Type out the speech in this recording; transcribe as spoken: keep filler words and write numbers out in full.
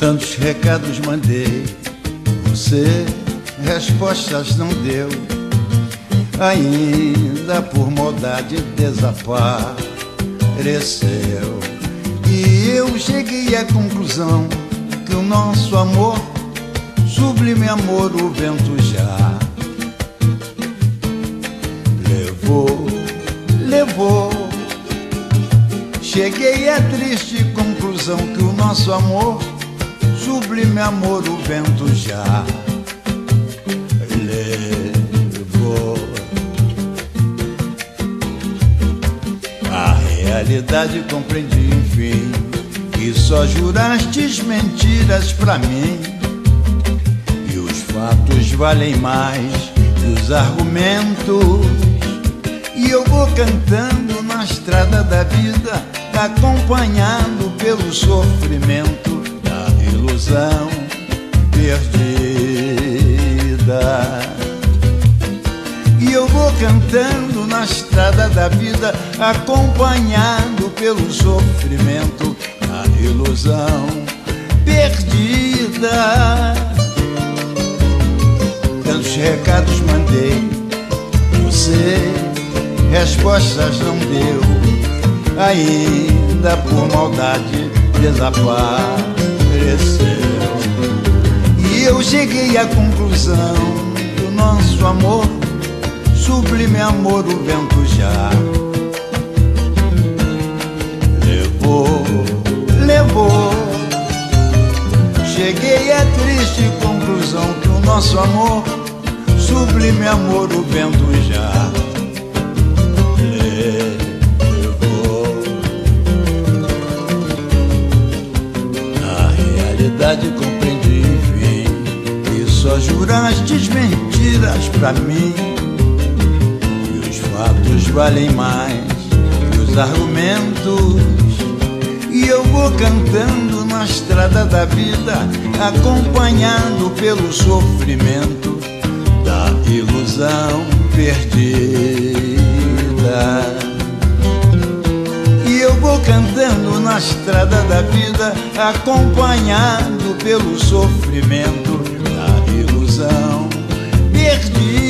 Tantos recados mandei, você respostas não deu. Ainda por maldade desapareceu. E eu cheguei à conclusão que o nosso amor, sublime amor, o vento já levou, levou. Cheguei à triste conclusão que o nosso amor, sublime amor, o vento já levou. A realidade compreendi, enfim, que só jurastes mentiras pra mim. E os fatos valem mais que os argumentos. E eu vou cantando na estrada da vida, acompanhado pelo sofrimento da ilusão perdida. E eu vou cantando na estrada da vida, acompanhado pelo sofrimento da ilusão perdida. Tantos recados mandei, você respostas não deu. Ainda por maldade desapareceu. E eu cheguei à conclusão que o nosso amor, sublime amor, o vento já levou, levou. Cheguei à triste conclusão que o nosso amor, sublime amor, o vento já levou. Na realidade compreendi, enfim, que só jurastes mentiras pra mim. E os fatos valem mais que os argumentos. E eu vou cantando na estrada da vida, acompanhado pelo sofrimento da ilusão perdida. E eu vou cantando na estrada da vida, acompanhado pelo sofrimento da ilusão perdida.